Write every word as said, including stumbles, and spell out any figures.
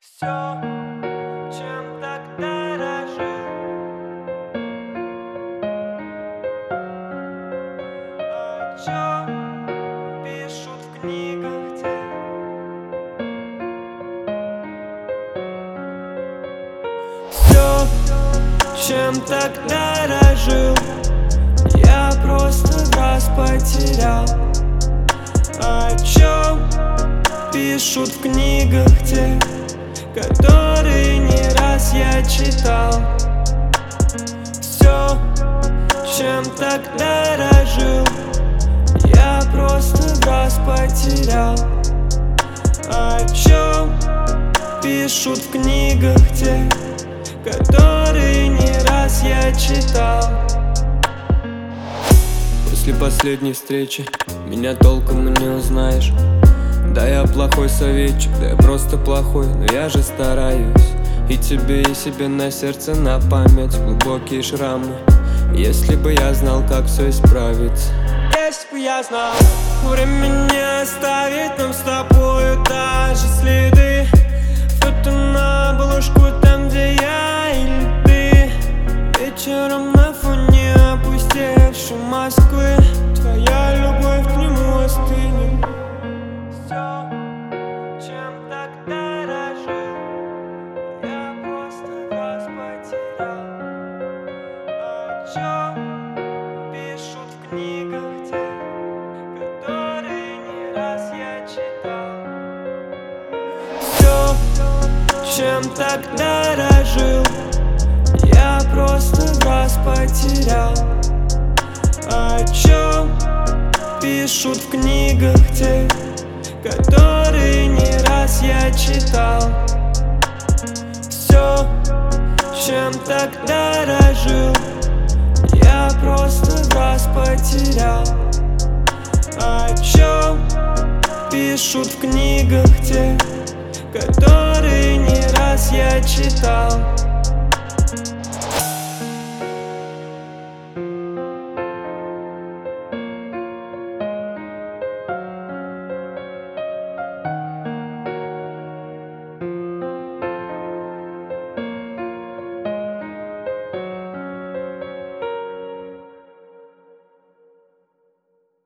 Все, чем так дорожил, о чем пишут в книгах те. Все, чем так дорожил, я просто в раз потерял. О чем пишут в книгах те, которые не раз я читал. Все, чем так дорожил, я просто в раз потерял. О чем пишут в книгах те, которые не раз я читал. После последней встречи меня толком и не узнаешь. Да, я плохой советчик, да я просто плохой, но я же стараюсь. И тебе, и себе на сердце на память глубокие шрамы. Если бы я знал, как все исправить. Если бы я знал, время не оставит нам с тобою даже следы. Фото на обложку там, где я или ты. Вечером на фоне опустевшей Москвы твоя любовь к нему остынет. Все, чем так дорожил, я просто вас потерял. О чем пишут в книгах те, которые не раз я читал. Все, чем так дорожил, я просто вас потерял. О чем пишут в книгах те, которые не раз я читал. Все, чем так дорожил, я просто вас потерял. О чем пишут в книгах те, которые не раз я читал.